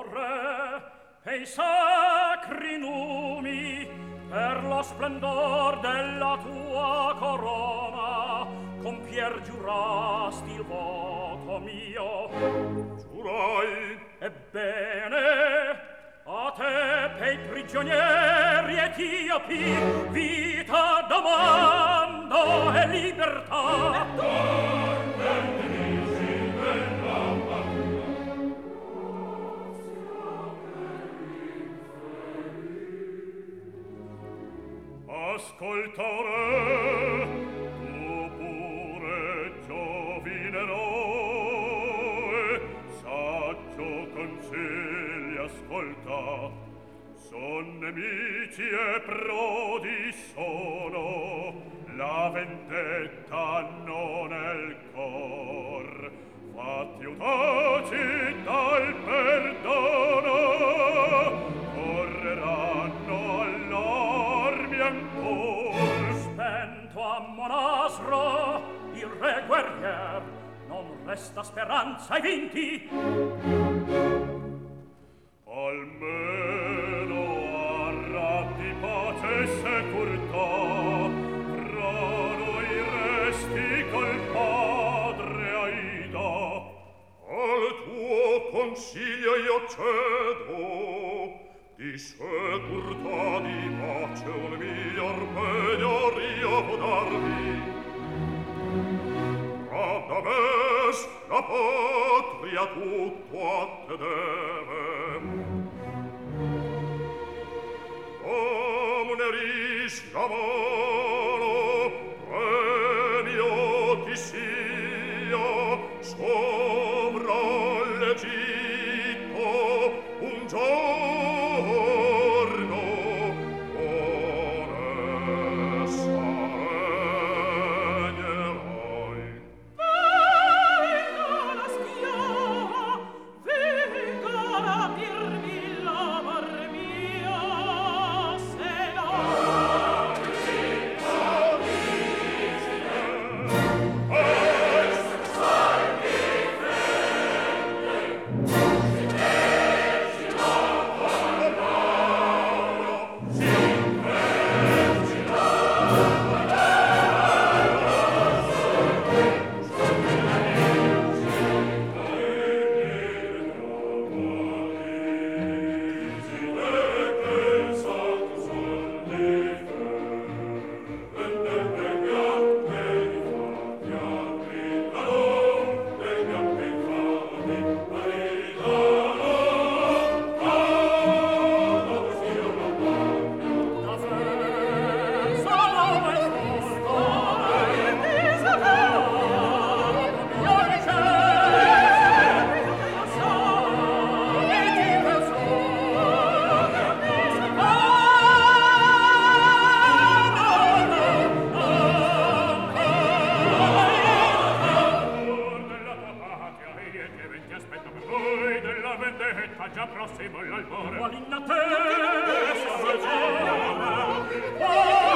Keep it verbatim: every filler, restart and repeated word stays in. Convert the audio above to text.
O re, e i sacri numi, per lo splendor della tua corona, compier giurasti il voto mio. Giurai. Ebbene, a te, pei prigionieri etiopi, vita domando e libertà. Ascolta, re, tu pure giovineroe, saggio consigli ascolta, son nemici e prodi sono, la vendetta non è il cor, fatti audaci dal perdono, correranno all'armi ancor. Spento a Monasro, il re guerrier, non resta speranza ai vinti. Almeno a ratti pace e securtà, fra noi resti col padre Aida. Al tuo consiglio io cedo, di securtà, di pace un miglior miglior io può darvi. Adames, la patria tutto a te deve. Omneris la mano, premio ti sia, sovra l'Egitto un giorno onesta regnerai. Venga la schiava, venga a dirmi l'amor mio, se no già prossimo l'albore. Qual in attesa,